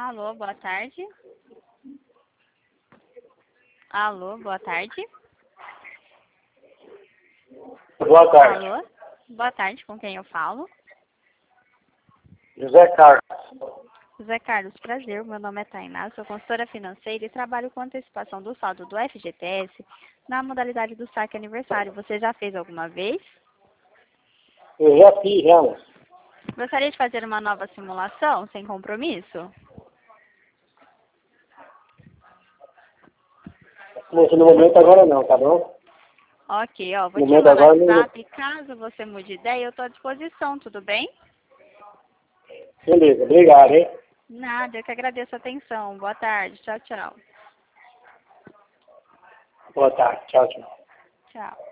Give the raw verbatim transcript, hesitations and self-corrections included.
Alô, boa tarde. Alô, boa tarde. Boa tarde. Alô, boa tarde, com quem eu falo? José Carlos. José Carlos, prazer, meu nome é Tainá, sou consultora financeira e trabalho com antecipação do saldo do F G T S na modalidade do saque aniversário. Você já fez alguma vez? Eu já fiz, já. Gostaria de fazer uma nova simulação, sem compromisso? Moço, no momento agora não, tá bom? Ok, ó, vou No te momento chamar no agora não. WhatsApp, caso você mude de ideia, eu estou à disposição, tudo bem? Beleza, obrigado, hein? Nada, eu que agradeço a atenção. Boa tarde, tchau, tchau. Boa tarde, tchau, tchau. Tchau.